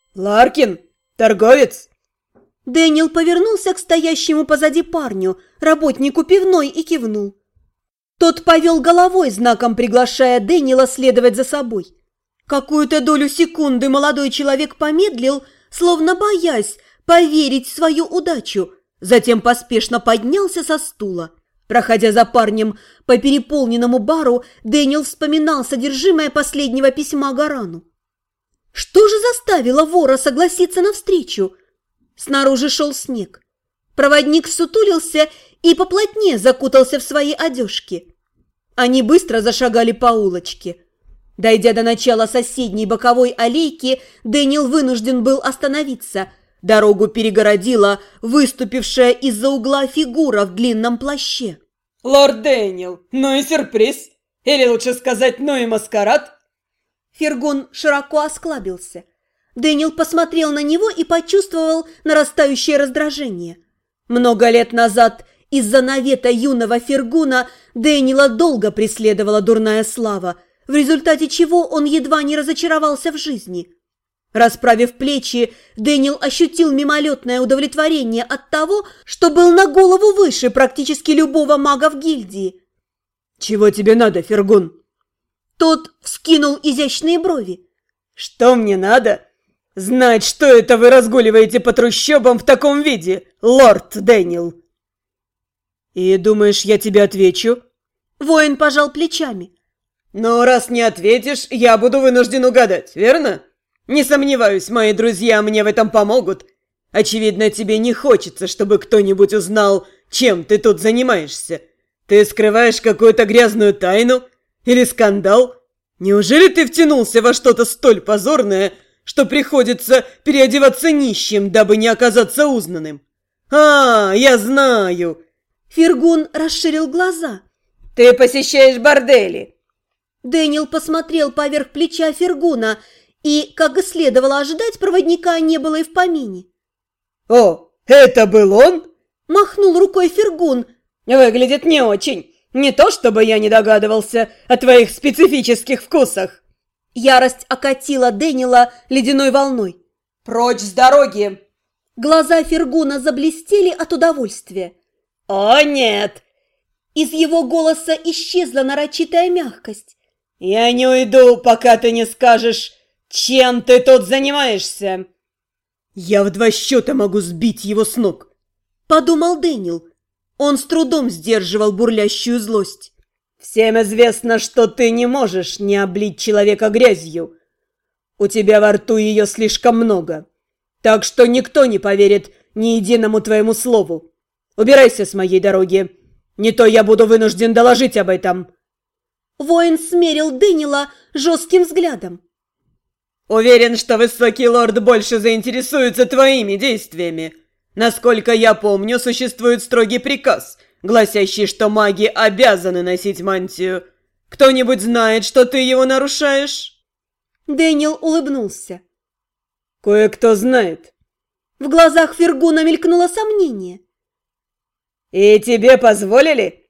«Ларкин, торговец!» Дэниел повернулся к стоящему позади парню, работнику пивной, и кивнул. Тот повел головой, знаком приглашая Дэниела следовать за собой. Какую-то долю секунды молодой человек помедлил, словно боясь поверить в свою удачу, затем поспешно поднялся со стула. Проходя за парнем по переполненному бару, Дэниел вспоминал содержимое последнего письма Гарану. Что же заставило вора согласиться на встречу? Снаружи шел снег. Проводник сутулился и поплотнее закутался в свои одежки. Они быстро зашагали по улочке. Дойдя до начала соседней боковой аллейки, Дэниел вынужден был остановиться. Дорогу перегородила выступившая из-за угла фигура в длинном плаще. «Лорд Дэниел, ну и сюрприз! Или лучше сказать, ну и маскарад!» Фергун широко осклабился. Дэниел посмотрел на него и почувствовал нарастающее раздражение. Много лет назад из-за навета юного Фергуна Дэниела долго преследовала дурная слава, в результате чего он едва не разочаровался в жизни. Расправив плечи, Дэниел ощутил мимолетное удовлетворение от того, что был на голову выше практически любого мага в гильдии. «Чего тебе надо, Фергун?» Тот вскинул изящные брови. «Что мне надо? Знать, что это вы разгуливаете по трущобам в таком виде, лорд Дэниел!» «И думаешь, я тебе отвечу?» Воин пожал плечами. «Но раз не ответишь, я буду вынужден угадать, верно? Не сомневаюсь, мои друзья мне в этом помогут. Очевидно, тебе не хочется, чтобы кто-нибудь узнал, чем ты тут занимаешься. Ты скрываешь какую-то грязную тайну или скандал? Неужели ты втянулся во что-то столь позорное, что приходится переодеваться нищим, дабы не оказаться узнанным? А, я знаю!» Фергун расширил глаза. «Ты посещаешь бордели!» Дэниел посмотрел поверх плеча Фергуна, и, как и следовало ожидать, проводника не было и в помине. «О, это был он?» – махнул рукой Фергун. «Выглядит не очень. Не то чтобы я не догадывался о твоих специфических вкусах». Ярость окатила Дэниела ледяной волной. «Прочь с дороги!» Глаза Фергуна заблестели от удовольствия. «О, нет!» Из его голоса исчезла нарочитая мягкость. «Я не уйду, пока ты не скажешь, чем ты тут занимаешься!» «Я в 2 счета могу сбить его с ног!» – подумал Дэниел. Он с трудом сдерживал бурлящую злость. «Всем известно, что ты не можешь не облить человека грязью. У тебя во рту ее слишком много, так что никто не поверит ни единому твоему слову. Убирайся с моей дороги, не то я буду вынужден доложить об этом». Воин смерил Дэниела жестким взглядом. «Уверен, что высокий лорд больше заинтересуется твоими действиями. Насколько я помню, существует строгий приказ, гласящий, что маги обязаны носить мантию. Кто-нибудь знает, что ты его нарушаешь?» Дэниел улыбнулся. «Кое-кто знает». В глазах Фергуна мелькнуло сомнение. «И тебе позволили?»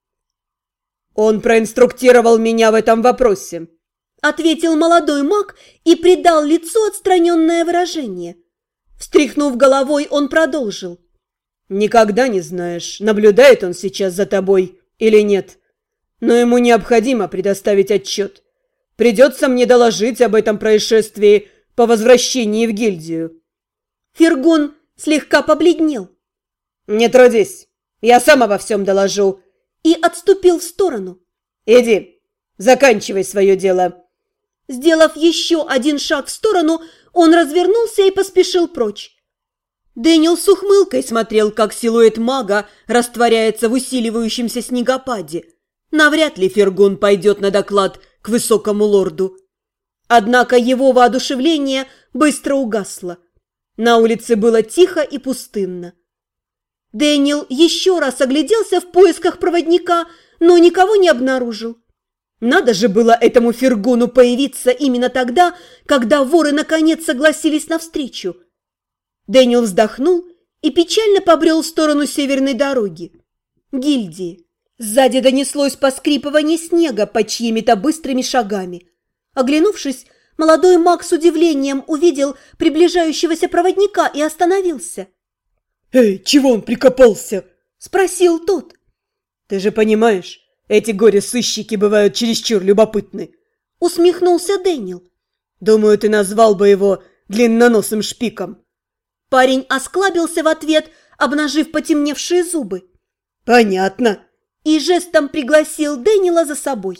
«Он проинструктировал меня в этом вопросе», — ответил молодой маг и придал лицу отстраненное выражение. Встряхнув головой, он продолжил. «Никогда не знаешь, наблюдает он сейчас за тобой или нет. Но ему необходимо предоставить отчет. Придется мне доложить об этом происшествии по возвращении в гильдию». Фергун слегка побледнел. «Не трудись, я сам обо всем доложу». И отступил в сторону. «Иди, заканчивай свое дело». Сделав еще один шаг в сторону, он развернулся и поспешил прочь. Дэниел с ухмылкой смотрел, как силуэт мага растворяется в усиливающемся снегопаде. Навряд ли Фергун пойдет на доклад к высокому лорду. Однако его воодушевление быстро угасло. На улице было тихо и пустынно. Дэниел еще раз огляделся в поисках проводника, но никого не обнаружил. Надо же было этому Фергуну появиться именно тогда, когда воры наконец согласились на встречу. Дэниел вздохнул и печально побрел в сторону северной дороги. Гильдии. Сзади донеслось поскрипывание снега под чьими-то быстрыми шагами. Оглянувшись, Молодой маг с удивлением увидел приближающегося проводника и остановился. «Эй, чего он прикопался?» – спросил тот. «Ты же понимаешь, эти горе-сыщики бывают чересчур любопытны», – усмехнулся Дэниел. «Думаю, ты назвал бы его длинноносым шпиком». Парень осклабился в ответ, обнажив потемневшие зубы. «Понятно», и жестом пригласил Дэниела за собой.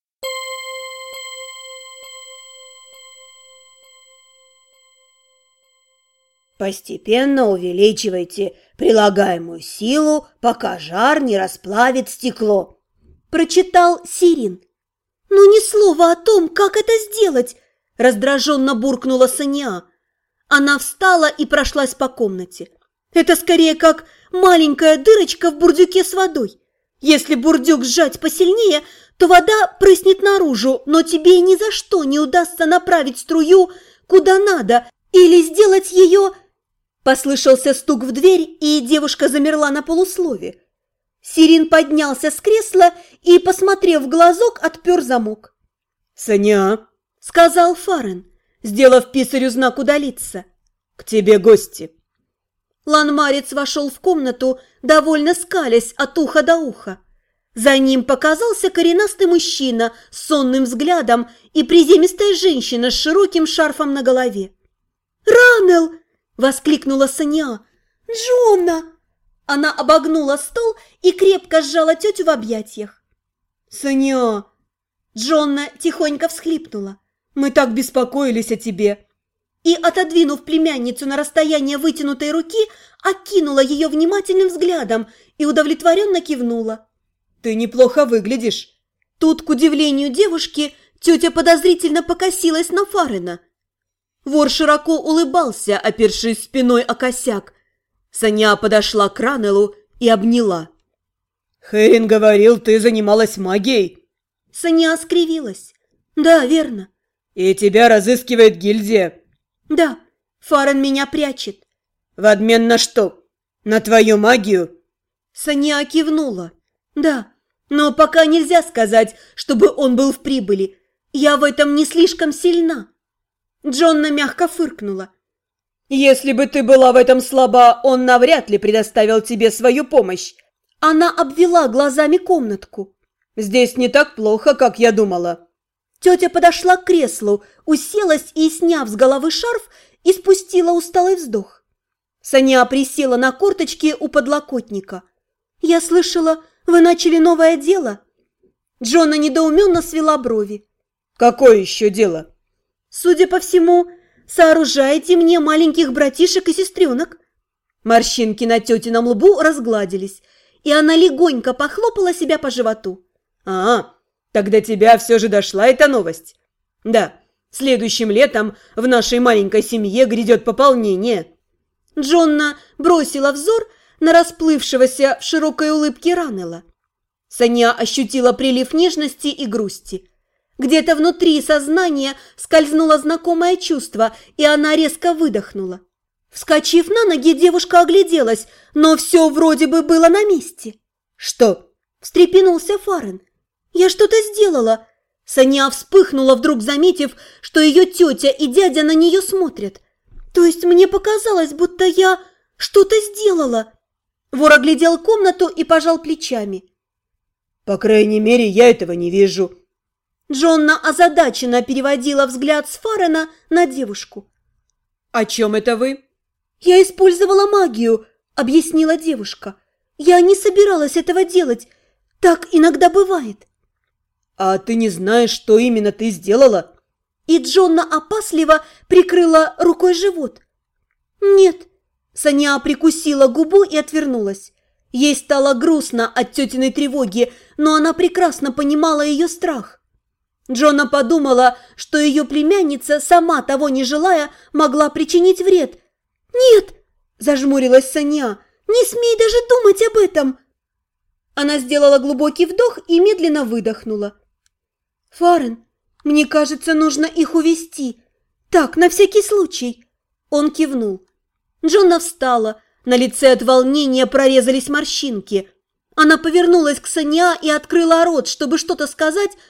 Постепенно увеличивайте прилагаемую силу, пока жар не расплавит стекло. Прочитал Сирин. «Ну ни слова о том, как это сделать!» Раздраженно буркнула Соня. Она встала и прошлась по комнате. Это скорее как маленькая дырочка в бурдюке с водой. Если бурдюк сжать посильнее, то вода прыснет наружу, но тебе ни за что не удастся направить струю куда надо или сделать ее... Послышался стук в дверь, и девушка замерла на полуслове. Сирин поднялся с кресла и, посмотрев в глазок, отпер замок. «Соня», — сказал Фарен, сделав писарю знак удалиться. «К тебе гости». Ланмарец вошел в комнату, довольно скалясь от уха до уха. За ним показался коренастый мужчина с сонным взглядом и приземистая женщина с широким шарфом на голове. «Ранел!» – воскликнула Соня. «Джона!» Она обогнула стол и крепко сжала тетю в объятиях. «Соня!» Джонна тихонько всхлипнула. «Мы так беспокоились о тебе!» И, отодвинув племянницу на расстояние вытянутой руки, окинула ее внимательным взглядом и удовлетворенно кивнула. «Ты неплохо выглядишь!» Тут, к удивлению девушки, тетя подозрительно покосилась на Фарена. Вор широко улыбался, опершись спиной о косяк. Соня подошла к Ранелу и обняла. «Хэрин говорил, ты занималась магией!» Соня скривилась. «Да, верно». «И тебя разыскивает гильдия?» «Да, Фарен меня прячет». «В обмен на что? На твою магию?» Соня кивнула. «Да, но пока нельзя сказать, чтобы он был в прибыли. Я в этом не слишком сильна». Джонна мягко фыркнула. «Если бы ты была в этом слаба, он навряд ли предоставил тебе свою помощь». Она обвела глазами комнатку. «Здесь не так плохо, как я думала». Тетя подошла к креслу, уселась и, сняв с головы шарф, испустила усталый вздох. Соня присела на корточки у подлокотника. «Я слышала, вы начали новое дело?» Джона недоуменно свела брови. «Какое еще дело?» «Судя по всему, сооружаете мне маленьких братишек и сестренок». Морщинки на тетином лбу разгладились, и она легонько похлопала себя по животу. «А, так до тебя все же дошла эта новость. Да, следующим летом в нашей маленькой семье грядет пополнение». Джонна бросила взор на расплывшегося в широкой улыбке Ранела. Соня ощутила прилив нежности и грусти. Где-то внутри сознания скользнуло знакомое чувство, и она резко выдохнула. Вскочив на ноги, девушка огляделась, но все вроде бы было на месте. «Что?» – встрепенулся Фарен. «Я что-то сделала». Соня вспыхнула, вдруг заметив, что ее тетя и дядя на нее смотрят. «То есть мне показалось, будто я что-то сделала». Вор оглядел комнату и пожал плечами. «По крайней мере, я этого не вижу». Джонна озадаченно переводила взгляд с Фарена на девушку. «О чем это вы?» «Я использовала магию», — объяснила девушка. «Я не собиралась этого делать. Так иногда бывает». «А ты не знаешь, что именно ты сделала?» И Джонна опасливо прикрыла рукой живот. «Нет». Соня прикусила губу и отвернулась. Ей стало грустно от тетиной тревоги, но она прекрасно понимала ее страх. Джонна подумала, что ее племянница, сама того не желая, могла причинить вред. «Нет!» – зажмурилась Соня. «Не смей даже думать об этом!» Она сделала глубокий вдох и медленно выдохнула. «Фарен, мне кажется, нужно их увести. Так, на всякий случай!» Он кивнул. Джонна встала. На лице от волнения прорезались морщинки. Она повернулась к Соня и открыла рот, чтобы что-то сказать,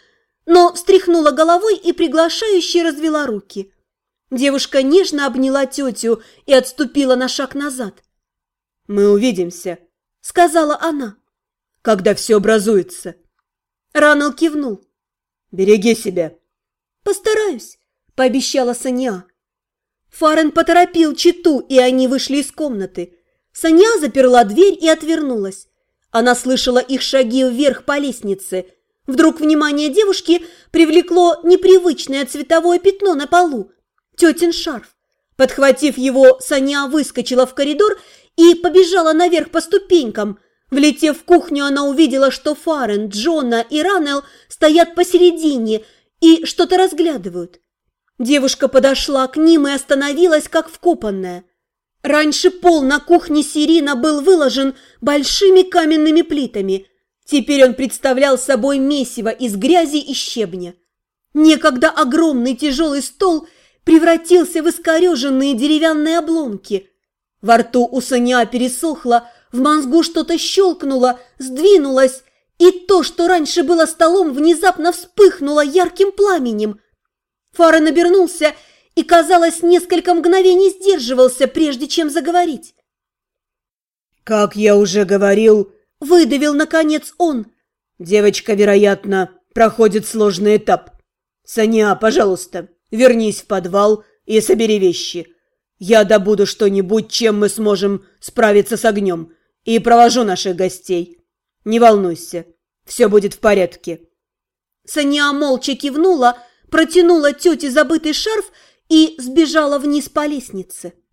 но встряхнула головой и приглашающе развела руки. Девушка нежно обняла тетю и отступила на шаг назад. «Мы увидимся», — сказала она. «когда все образуется». Раннелл кивнул. «Береги себя». «Постараюсь», — пообещала Соня. Фарен поторопил Читу, и они вышли из комнаты. Соня заперла дверь и отвернулась. Она слышала их шаги вверх по лестнице. Вдруг внимание девушки привлекло непривычное цветовое пятно на полу. Тетин шарф. Подхватив его, Соня выскочила в коридор и побежала наверх по ступенькам. Влетев в кухню, она увидела, что Фарен, Джона и Раннелл стоят посередине и что-то разглядывают. Девушка подошла к ним и остановилась, как вкопанная. Раньше пол на кухне Сирина был выложен большими каменными плитами. Теперь он представлял собой месиво из грязи и щебня. Некогда огромный тяжелый стол превратился в искореженные деревянные обломки. Во рту у Соня пересохло, в мозгу что-то щелкнуло, сдвинулось, и то, что раньше было столом, внезапно вспыхнуло ярким пламенем. Фарен обернулся и, казалось, несколько мгновений сдерживался, прежде чем заговорить. «Как я уже говорил», — выдавил, наконец, он. «девочка, вероятно, проходит сложный этап. Соня, пожалуйста, вернись в подвал и собери вещи. Я добуду что-нибудь, чем мы сможем справиться с огнем, и провожу наших гостей. Не волнуйся, все будет в порядке». Соня молча кивнула, протянула тете забытый шарф и сбежала вниз по лестнице.